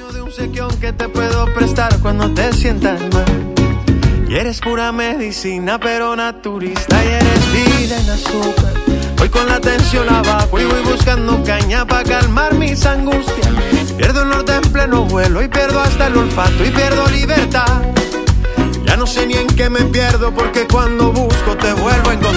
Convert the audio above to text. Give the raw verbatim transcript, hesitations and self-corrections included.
Dueño de un sequión que te puedo prestar cuando te sientas mal. Y eres pura medicina, pero naturista. Y eres vida en azúcar. Voy con la tensión abajo y voy buscando caña para calmar mis angustias. Pierdo el norte en pleno vuelo y pierdo hasta el olfato y pierdo libertad. Ya no sé ni en qué me pierdo porque cuando busco te vuelvo a encontrar.